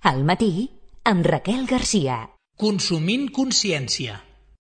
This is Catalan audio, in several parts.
Al matí, amb Raquel Garcia. Consumint consciència.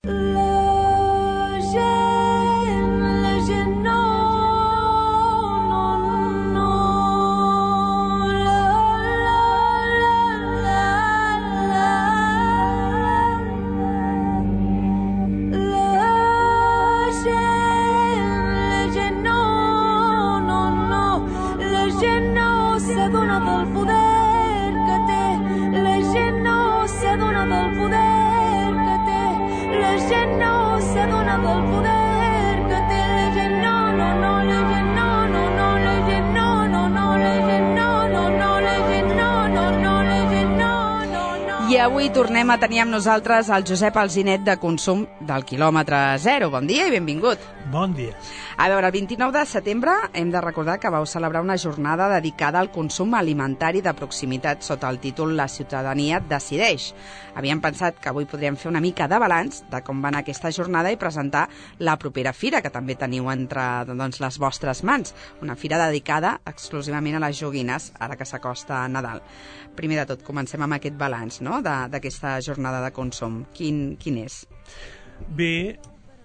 I avui tornem a tenir amb nosaltres el Josep Alzinet de Consum del quilòmetre zero. Bon dia i benvingut. Bon dia. A veure, el 29 de setembre hem de recordar que vau celebrar una jornada dedicada al consum alimentari de proximitat sota el títol La ciutadania decideix. Havíem pensat que avui podríem fer una mica de balanç de com va anar aquesta jornada i presentar la propera fira, que també teniu entre les vostres mans. Una fira dedicada exclusivament a les joguines, ara que s'acosta Nadal. Primer de tot, comencem amb aquest balanç, no?, d'aquesta jornada de consum. Quin és? Bé,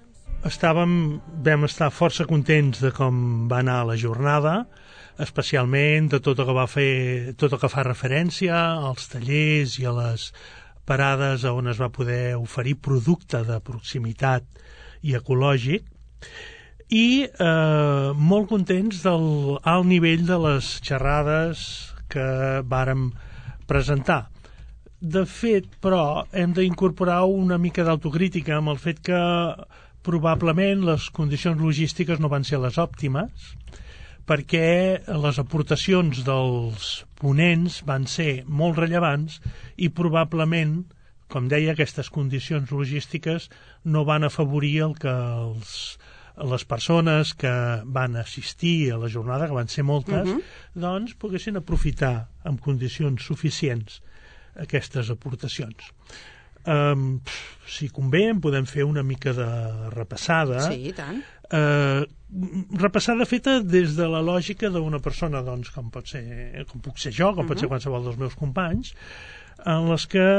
vam estar força contents de com va anar la jornada, especialment de tot el que fa referència als tallers i a les parades on es va poder oferir producte de proximitat i ecològic, i molt contents del alt nivell de les xerrades que vàrem presentar. De fet, però, hem d'incorporar una mica d'autocrítica amb el fet que probablement les condicions logístiques no van ser les òptimes, perquè les aportacions dels ponents van ser molt rellevants i probablement, com deia, aquestes condicions logístiques no van afavorir el que les persones que van assistir a la jornada, que van ser moltes, doncs poguessin aprofitar amb condicions suficients aquestes aportacions. Si convé, en podem fer una mica de repassada. Sí, i tant. Repassada feta des de la lògica d'una persona, doncs, com puc ser jo, com pot ser qualsevol dels meus companys, en les que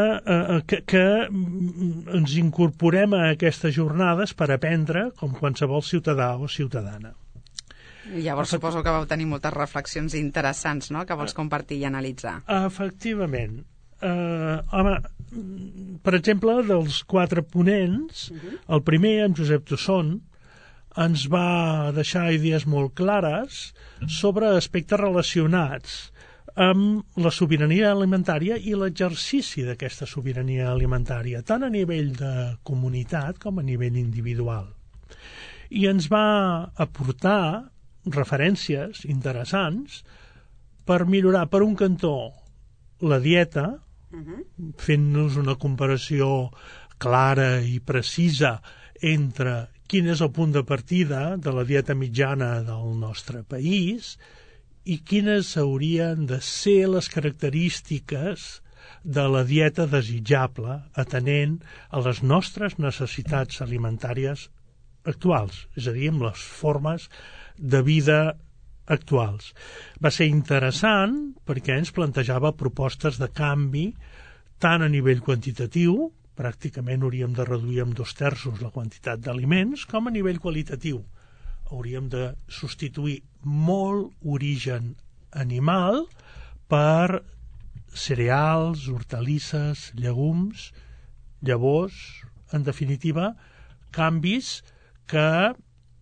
ens incorporem a aquestes jornades per aprendre com qualsevol ciutadà o ciutadana. I llavors suposo que vau tenir moltes reflexions interessants, no?, que vols compartir i analitzar. Efectivament. Home, per exemple, dels 4 ponents, el primer, en Josep Tosson, ens va deixar idees molt clares sobre aspectes relacionats amb la sobirania alimentària i l'exercici d'aquesta sobirania alimentària, tant a nivell de comunitat com a nivell individual. I ens va aportar referències interessants per millorar, per un cantó, la dieta, fent-nos una comparació clara i precisa entre quin és el punt de partida de la dieta mitjana del nostre país i quines haurien de ser les característiques de la dieta desitjable atenent a les nostres necessitats alimentàries actuals, és a dir, amb les formes de vida actuals. Va ser interessant perquè ens plantejava propostes de canvi tant a nivell quantitatiu, pràcticament hauríem de reduir en 2/3 la quantitat d'aliments, com a nivell qualitatiu. Hauríem de substituir molt origen animal per cereals, hortalisses, llegums, llavors, en definitiva, canvis que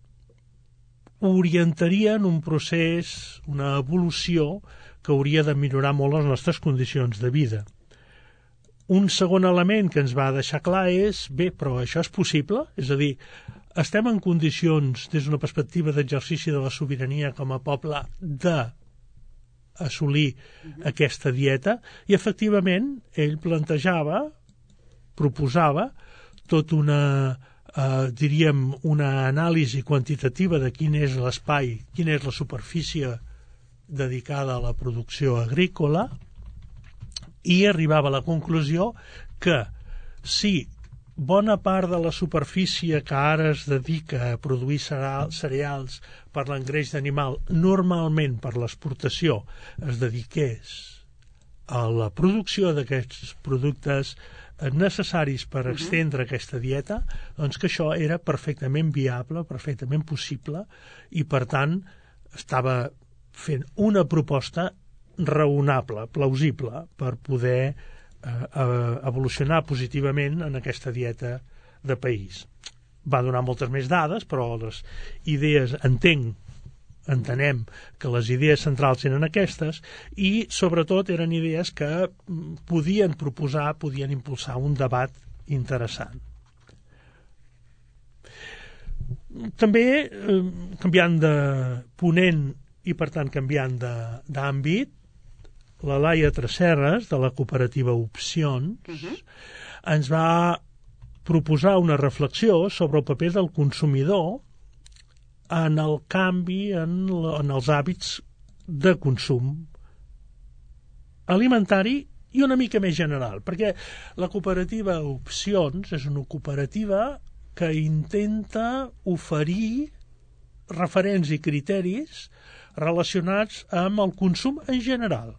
orientarien un procés, una evolució que hauria de millorar molt les nostres condicions de vida. Un segon element que ens va deixar clar és, bé, però això és possible? És a dir, estem en condicions, des d'una perspectiva d'exercici de la sobirania com a poble, d'assolir aquesta dieta? I, efectivament, ell proposava tot una anàlisi quantitativa de quin és l'espai, quina és la superfície dedicada a la producció agrícola, i arribava a la conclusió que si bona part de la superfície que ara es dedica a produir cereals per l'engreix d'animal, normalment per l'exportació, es dediqués a la producció d'aquests productes necessaris per estendre aquesta dieta, doncs que això era perfectament viable, perfectament possible, i per tant estava fent una proposta raonable, plausible, per poder evolucionar positivament en aquesta dieta de país. Va donar moltes més dades, però les idees, entenem que les idees centrals eren aquestes, i sobretot eren idees que podien impulsar un debat interessant. També, canviant de ponent i per tant canviant d'àmbit, la Laia Tresserras, de la cooperativa Opcions, ens va proposar una reflexió sobre el paper del consumidor en el canvi en els hàbits de consum alimentari i una mica més general, perquè la cooperativa Opcions és una cooperativa que intenta oferir referents i criteris relacionats amb el consum en general.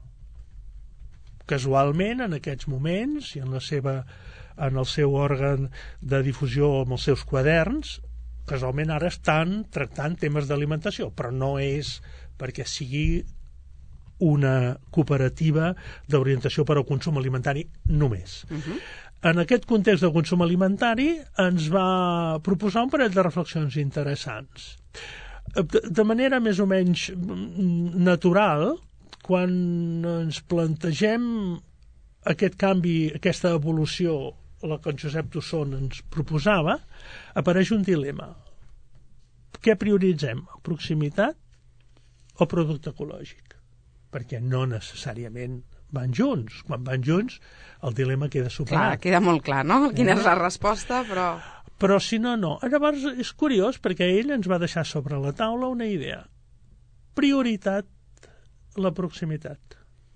Casualment, en aquests moments, i en el seu òrgan de difusió amb els seus quaderns, casualment ara estan tractant temes d'alimentació, però no és perquè sigui una cooperativa d'orientació per al consum alimentari només. En aquest context de consum alimentari ens va proposar un parell de reflexions interessants. De manera més o menys natural, quan ens plantegem aquest canvi, aquesta evolució, la que en Josep Tusson ens proposava, apareix un dilema. Què prioritzem? Proximitat o producte ecològic? Perquè no necessàriament van junts. Quan van junts, el dilema queda superat. Clar, queda molt clar, no? Quina és la resposta, però... Però si no, no. Llavors és curiós perquè ell ens va deixar sobre la taula una idea. Prioritat, la proximitat.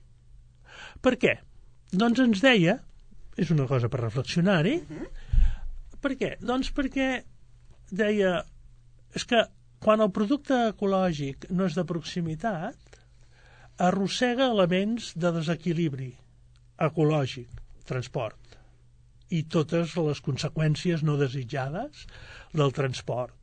Per què? Doncs ens deia, és una cosa per reflexionar-hi, per què? Doncs perquè deia, és que quan el producte ecològic no és de proximitat, arrossega elements de desequilibri ecològic, transport, i totes les conseqüències no desitjades del transport,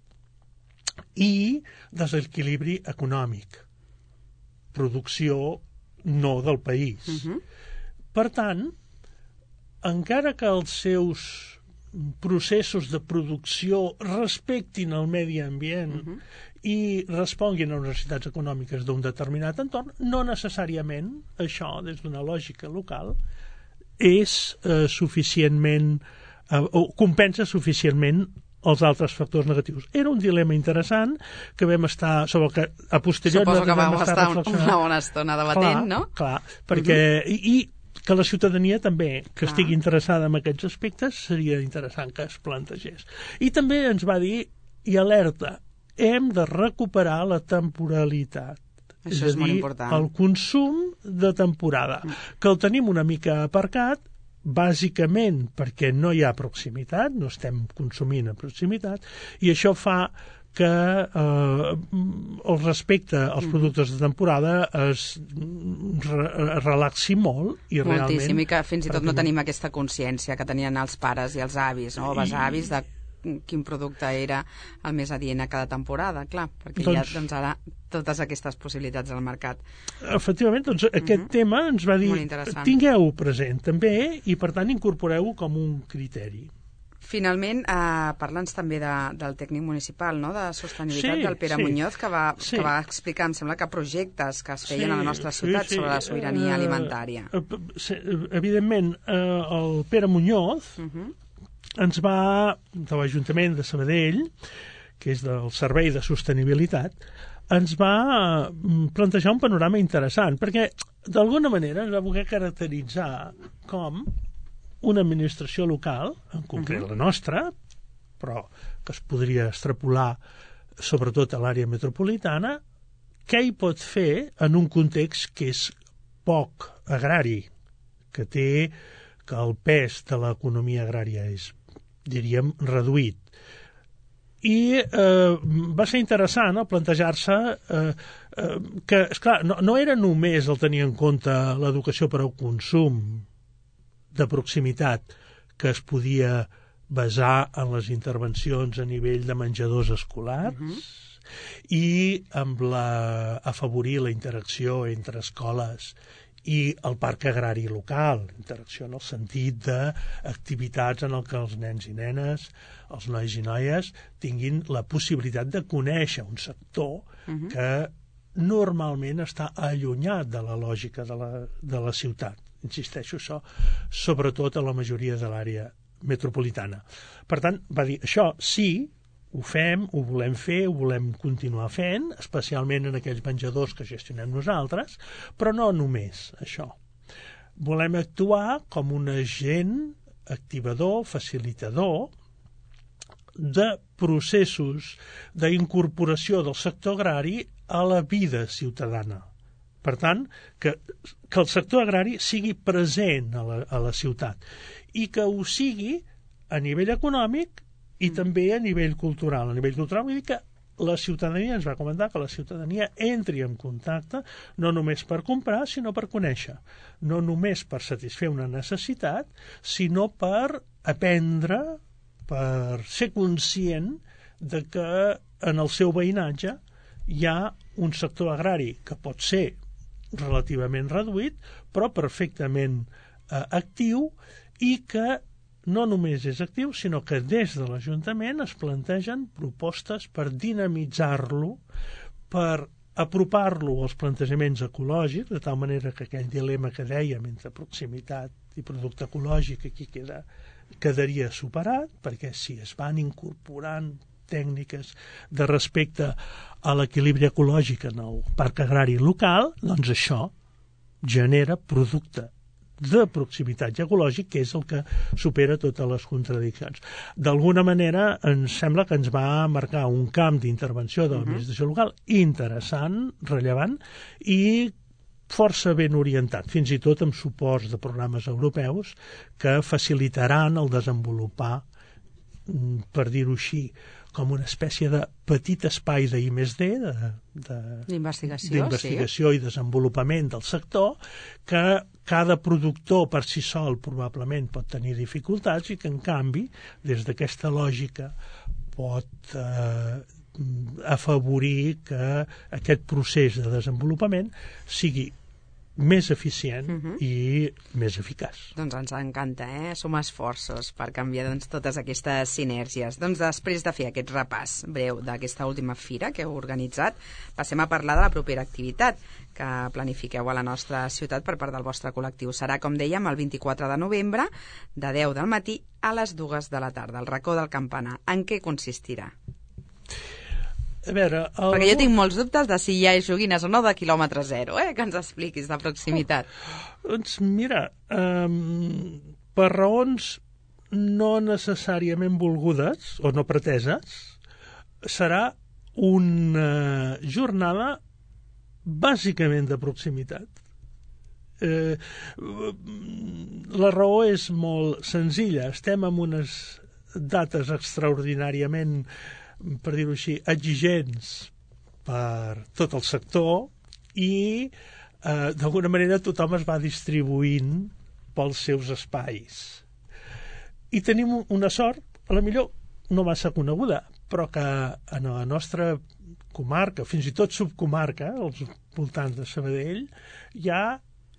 i desequilibri econòmic, producció no del país. Per tant, encara que els seus processos de producció respectin el medi ambient i responguin a necessitats econòmiques d'un determinat entorn, no necessàriament això, des d'una lògica local, és suficientment o compensa suficientment els altres factors negatius. Era un dilema interessant que vam estar, sobre el que a posteriori... Suposo que vam estar una bona estona debatent, no? Clar, perquè... I que la ciutadania també, que estigui interessada en aquests aspectes, seria interessant que es plantegés. I també ens va dir, i alerta, hem de recuperar la temporalitat. Això és molt important. El consum de temporada, que el tenim una mica aparcat, bàsicament perquè no hi ha proximitat, no estem consumint a proximitat, i això fa que el respecte als productes de temporada es relaxi molt i realment... Moltíssim, i que fins i tot no tenim aquesta consciència que tenien els pares i els avis, no? O besavis, de quin producte era el més adient a cada temporada, clar, perquè hi ha doncs, ara totes aquestes possibilitats al mercat. Efectivament, doncs aquest tema ens va dir tingueu-ho present també i per tant incorporeu-ho com un criteri. Finalment, parla'ns també del tècnic municipal, no?, de sostenibilitat, del Pere Muñoz, que va explicar, em sembla, que projectes que es feien a la nostra ciutat sobre la sobirania alimentària. Evidentment, el Pere Muñoz ens va, de l'Ajuntament de Sabadell, que és del Servei de Sostenibilitat, ens va plantejar un panorama interessant, perquè d'alguna manera ens va voler caracteritzar com una administració local, en concret la nostra, però que es podria extrapolar sobretot a l'àrea metropolitana, què hi pot fer en un context que és poc agrari, que el pes de l'economia agrària és, diríem, reduït. I va ser interessant plantejar-se que, esclar, no era només el tenir en compte l'educació per al consum de proximitat que es podia basar en les intervencions a nivell de menjadors escolars i amb afavorir la interacció entre escoles i el parc agrari local, interacció en el sentit d'activitats en què els nens i nenes, els nois i noies, tinguin la possibilitat de conèixer un sector que normalment està allunyat de la lògica de la ciutat. Insisteixo, això, sobretot a la majoria de l'àrea metropolitana. Per tant, va dir, això sí, ho fem, ho volem fer, ho volem continuar fent, especialment en aquells menjadors que gestionem nosaltres, però no només això. Volem actuar com un agent activador, facilitador de processos d'incorporació del sector agrari a la vida ciutadana. Per tant, que el sector agrari sigui present a la ciutat i que ho sigui a nivell econòmic i també a nivell cultural. A nivell cultural vull dir que la ciutadania, ens va comentar que la ciutadania entri en contacte no només per comprar, sinó per conèixer. No només per satisfer una necessitat, sinó per aprendre, per ser conscient de que en el seu veïnatge hi ha un sector agrari que pot ser relativament reduït, però perfectament actiu i que no només és actiu, sinó que des de l'Ajuntament es plantegen propostes per dinamitzar-lo, per apropar-lo als plantejaments ecològics, de tal manera que aquell dilema que dèiem entre proximitat i producte ecològic aquí quedaria superat, perquè si es van incorporant tècniques de respecte a l'equilibri ecològic en el parc agrari local, doncs això genera producte de proximitat i ecològic, que és el que supera totes les contradiccions. D'alguna manera, ens sembla que ens va marcar un camp d'intervenció de l'administració local interessant, rellevant i força ben orientat, fins i tot amb suports de programes europeus que facilitaran el desenvolupar, per dir-ho així, com una espècie de petit espai d'I+D, d'investigació i desenvolupament del sector, que cada productor per si sol probablement pot tenir dificultats i que, en canvi, des d'aquesta lògica pot afavorir que aquest procés de desenvolupament sigui més eficient i més eficaç. Doncs ens encanta, sumar esforços per canviar totes aquestes sinergies. Doncs després de fer aquest repàs breu d'aquesta última fira que heu organitzat, passem a parlar de la propera activitat que planifiqueu a la nostra ciutat per part del vostre col·lectiu. Serà, com dèiem, el 24 de novembre, de 10 del matí a les 2 de la tarda, al racó del Campanar. En què consistirà? A veure, perquè jo tinc molts dubtes de si hi ha joguines o no de quilòmetre zero, que ens expliquis de proximitat. Doncs mira, per raons no necessàriament volgudes o no preteses, serà una jornada bàsicament de proximitat. La raó és molt senzilla. Estem en unes dates extraordinàriament, per dir-ho així, exigents per tot el sector i d'alguna manera tothom es va distribuint pels seus espais. I tenim una sort, a la millor no massa coneguda, però que en la nostra comarca, fins i tot subcomarca, als voltants de Sabadell, hi ha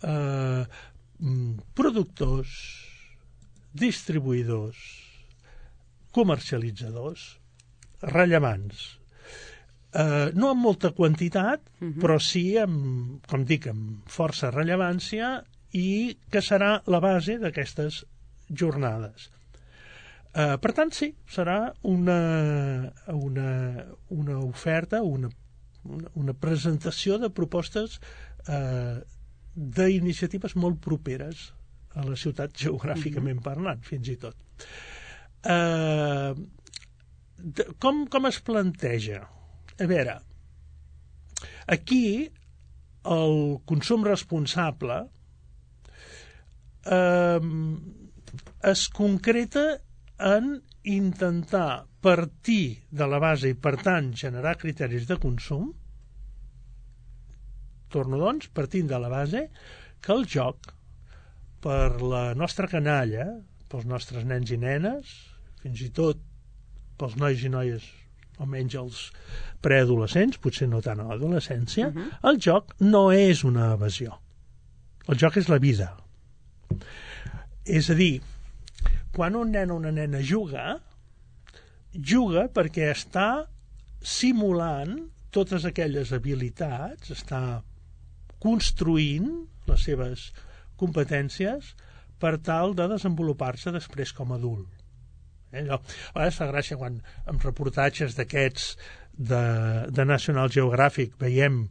productors, distribuïdors, comercialitzadors rellevants. No amb molta quantitat, però sí amb, com dic, amb força rellevància i que serà la base d'aquestes jornades. Per tant, sí, serà una oferta, una presentació de propostes d'iniciatives molt properes a la ciutat, geogràficament parlant, fins i tot. Com es planteja? A veure, aquí el consum responsable es concreta en intentar partir de la base i, per tant, generar criteris de consum. Torno, doncs, partint de la base que el joc, per la nostra canalla, pels nostres nens i nenes, fins i tot pels nois i noies, almenys els preadolescents, potser no tant a l'adolescència, el joc no és una evasió. El joc és la vida. És a dir, quan un nen o una nena juga perquè està simulant totes aquelles habilitats, està construint les seves competències per tal de desenvolupar-se després com a adult. A vegades fa gràcia quan en reportatges d'aquests de National Geographic veiem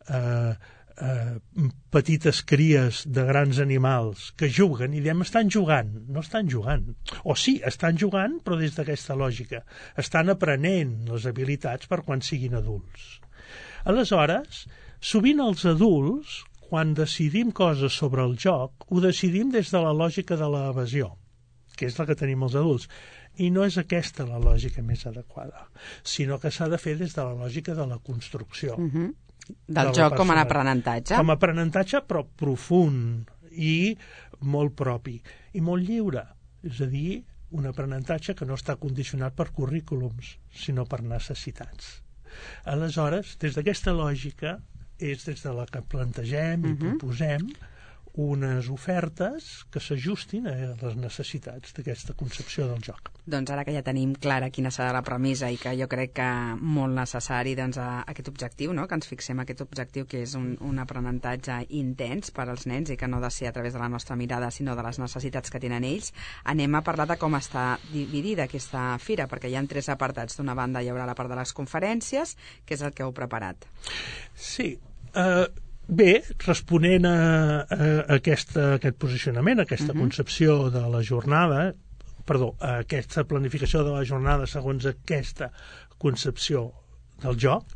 petites cries de grans animals que juguen i diem estan jugant. No estan jugant. O sí, estan jugant, però des d'aquesta lògica. Estan aprenent les habilitats per quan siguin adults. Aleshores, sovint els adults, quan decidim coses sobre el joc, ho decidim des de la lògica de l'evasió, que és la que tenim els adults. I no és aquesta la lògica més adequada, sinó que s'ha de fer des de la lògica de la construcció. Del joc com a aprenentatge. Com a aprenentatge, però profund i molt propi. I molt lliure. És a dir, un aprenentatge que no està condicionat per currículums, sinó per necessitats. Aleshores, des d'aquesta lògica, és des de la que plantegem i proposem unes ofertes que s'ajustin a les necessitats d'aquesta concepció del joc. Doncs ara que ja tenim clara quina serà la premissa i que jo crec que molt necessari doncs, aquest objectiu, no? Que ens fixem aquest objectiu que és un aprenentatge intens per als nens i que no ha de ser a través de la nostra mirada sinó de les necessitats que tenen ells, anem a parlar de com està dividida aquesta fira, perquè hi ha 3 apartats. D'una banda hi haurà la part de les conferències, que és el que heu preparat. Sí, bé, responent a aquest posicionament, a aquesta concepció de la jornada, a aquesta planificació de la jornada segons aquesta concepció del joc,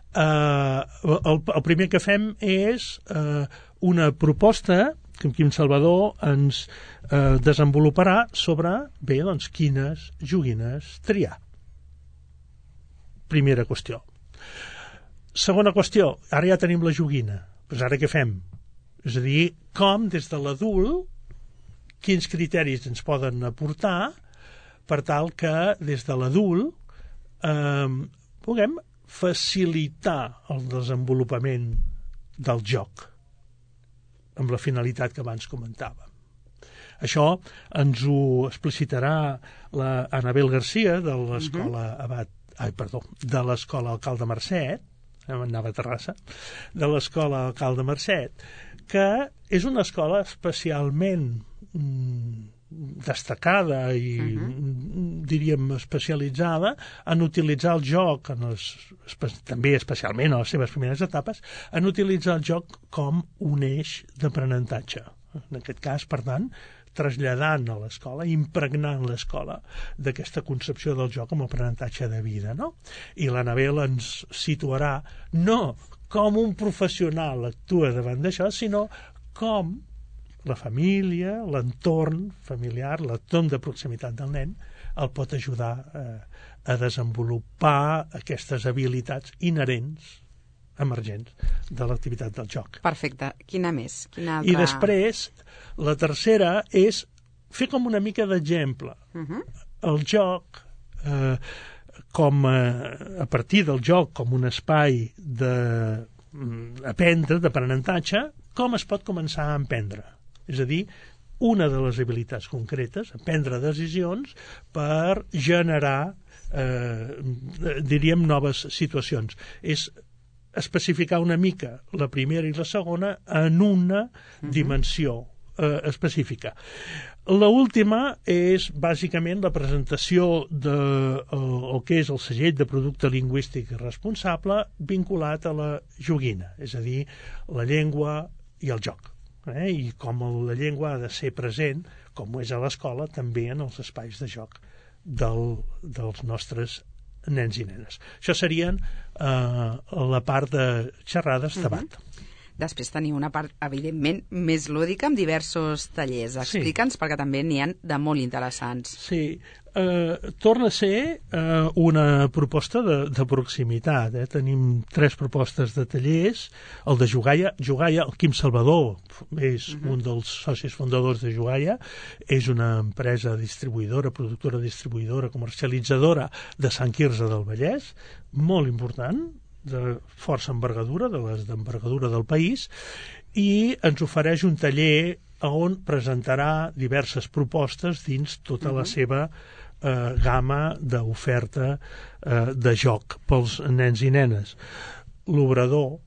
el primer que fem és una proposta que en Quim Salvador ens desenvoluparà sobre, bé, doncs, quines joguines triar. Primera qüestió. Segona qüestió, ara ja tenim la joguina. Doncs ara què fem? És a dir, com des de l'adult, quins criteris ens poden aportar per tal que des de l'adult puguem facilitar el desenvolupament del joc amb la finalitat que abans comentàvem. Això ens ho explicitarà l'Anabel Garcia de l'escola de l'escola Alcalde Marcet, anava a Terrassa, de l'escola Alcalde Marcet, que és una escola especialment destacada i diríem especialitzada en utilitzar el joc també especialment a les seves primeres etapes, en utilitzar el joc com un eix d'aprenentatge. En aquest cas, per tant, traslladant a l'escola, impregnant l'escola d'aquesta concepció del joc com a aprenentatge de vida, no? I l'Anabel ens situarà no com un professional actua davant d'això, sinó com la família, l'entorn familiar, l'entorn de proximitat del nen, el pot ajudar a desenvolupar aquestes habilitats inherents emergents de l'activitat del joc. Perfecte. Quina més? Quina altra... I després, la tercera és fer com una mica d'exemple. El joc, a partir del joc com un espai d'aprendre, d'aprenentatge, com es pot començar a aprendre. És a dir, una de les habilitats concretes, prendre decisions per generar, diríem, noves situacions. És especificar una mica la primera i la segona en una dimensió específica. L'última és bàsicament la presentació del que és el segell de producte lingüístic responsable vinculat a la joguina, és a dir, la llengua i el joc. I com la llengua ha de ser present, com ho és a l'escola, també en els espais de joc dels nostres nens i nenes. Això serien la part de xerrades, debat. Després teniu una part, evidentment, més lúdica amb diversos tallers. Explica'ns, perquè també n'hi ha de molt interessants. Sí. torna a ser una proposta de proximitat. Tenim 3 propostes de tallers. El de Jugaia, el Quim Salvador és un dels socis fundadors de Jugaia, és una empresa distribuïdora, productora distribuïdora, comercialitzadora de Sant Quirze del Vallès, molt important, de força envergadura, de les d'envergadura del país, i ens ofereix un taller on presentarà diverses propostes dins tota la seva gamma d'oferta de joc pels nens i nenes. L'Obrador,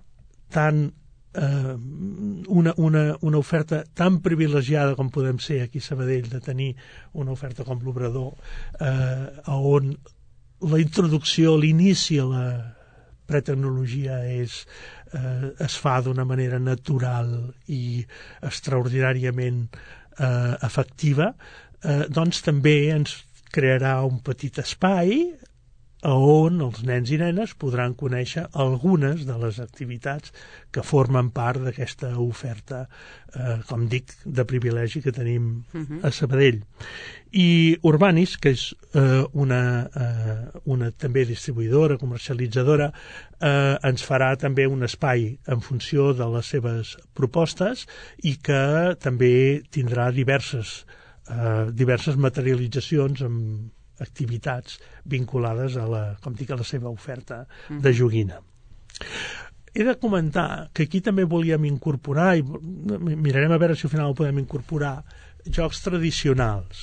una oferta tan privilegiada com podem ser aquí a Sabadell, de tenir una oferta com l'Obrador, on la introducció, l'inici a la pretecnologia es fa d'una manera natural i extraordinàriament efectiva, doncs també ens crearà un petit espai on els nens i nenes podran conèixer algunes de les activitats que formen part d'aquesta oferta, com dic, de privilegi que tenim a Sabadell. I Urbanis, que és una també distribuïdora, comercialitzadora, ens farà també un espai en funció de les seves propostes i que també tindrà diverses materialitzacions amb activitats vinculades a la seva oferta de joguina. He de comentar que aquí també volíem incorporar, i mirarem a veure si al final ho podem incorporar, jocs tradicionals.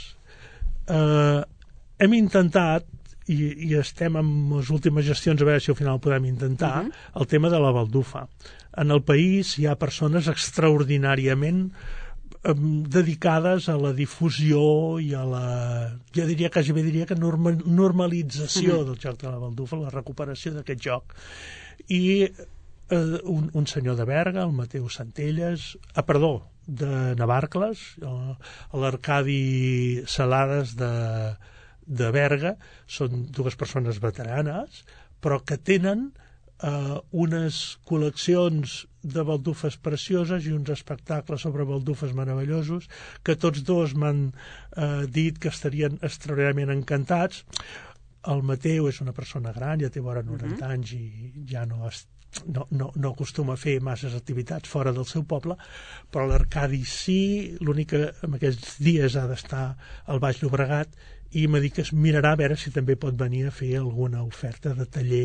Hem intentat, i estem en les últimes gestions a veure si al final ho podem intentar, el tema de la baldufa. En el país hi ha persones extraordinàriament dedicades a la difusió i a la, quasi diria que normalització del joc de la baldufa, la recuperació d'aquest joc. I un senyor de Berga, el Mateu Centelles, de Navarcles, l'Arcadi Salades de Berga, són 2 persones veteranes, però que tenen unes col·leccions de baldufes precioses i uns espectacles sobre baldufes meravellosos que tots 2 m'han dit que estarien extraordinàriament encantats. El Mateu és una persona gran, ja té vora 90 anys i ja no acostuma a fer masses activitats fora del seu poble, però l'Arcadi sí, l'únic que en aquests dies ha d'estar al Baix Llobregat, i m'ha dit que es mirarà a veure si també pot venir a fer alguna oferta de taller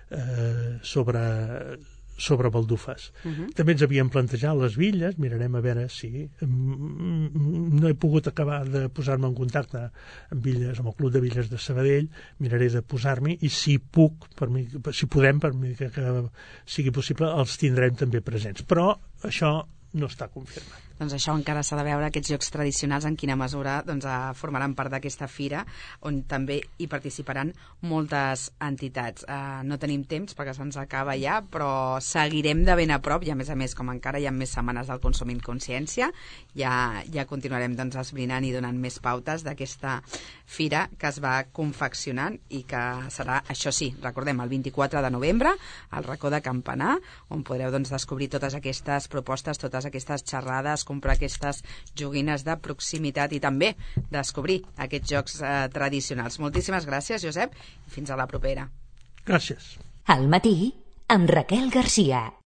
sobre baldufes. També ens havíem plantejat les Villes, mirarem a veure si... No he pogut acabar de posar-me en contacte amb Villes, amb el Club de Villes de Sabadell, miraré de posar-m'hi, i si puc, si podem, per mi que sigui possible, els tindrem també presents. Però això no està confirmat. Doncs això encara s'ha de veure, aquests jocs tradicionals, en quina mesura formaran part d'aquesta fira, on també hi participaran moltes entitats. No tenim temps perquè se'ns acaba ja, però seguirem de ben a prop, i a més, com encara hi ha més setmanes del Consumint Consciència, ja continuarem esbrinant i donant més pautes d'aquesta fira que es va confeccionant i que serà, això sí, recordem, el 24 de novembre, al racó de Campanar, on podreu descobrir totes aquestes propostes, totes aquestes xerrades, comprar aquestes joguines de proximitat i també descobrir aquests jocs tradicionals. Moltíssimes gràcies, Josep, i fins a la propera. Gràcies. Al matí, amb Raquel Garcia.